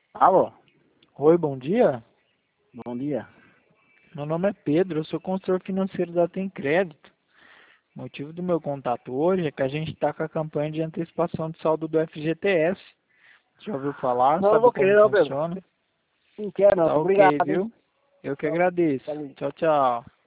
Alô, Oi, bom dia. bom dia. Meu nome é Pedro, eu sou consultor financeiro da Tem Crédito. O motivo do meu contato hoje é que a gente está com a campanha de antecipação de saldo do FGTS. Já ouviu falar? Não, não Sabe vou como querer não, Pedro. funciona? Não quero não. Tá ok, Obrigado, hein? viu? Eu que agradeço. Tchau. Tchau, tchau.